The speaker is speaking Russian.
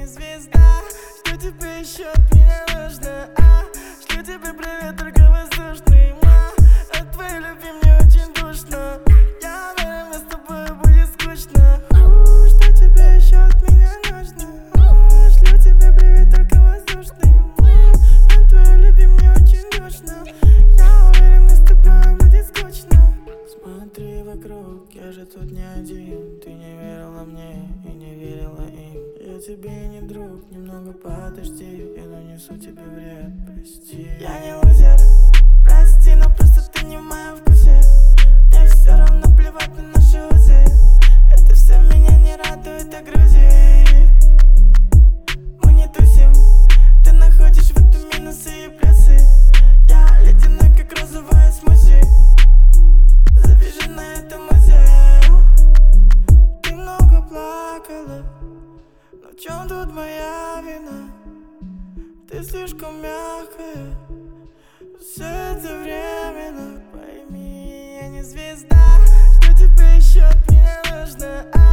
не звезда. Что тебе еще от меня нужно? Шлю тебе привет, только воздушный. От твоей любви мне очень душно. Я уверен, мне с тобой будет скучно. Что тебе еще от меня нужно? Шлю тебе привет, только воздушный. От твоей любви мне очень душно. Я уверен, мне с тобой будет скучно. Смотри вокруг, я же тут не один. Ты не верила мне и не верила им. Я тебе не друг, немного подожди. Я нанесу тебе вред, прости. Я не лузер, прости, но просто ты не в моем вкусе. Мне все равно плевать на наши узы. Это все меня не радует, а грузит. Мы не тусим, ты находишь в этом минусы и плюсы. Я ледяной, как розовая смузи. Завяжи на этом музее. Ты много плакала, но в чем тут моя вина? Ты слишком мягкая, все это временно. Пойми, я не звезда. Что тебе еще от меня нужно?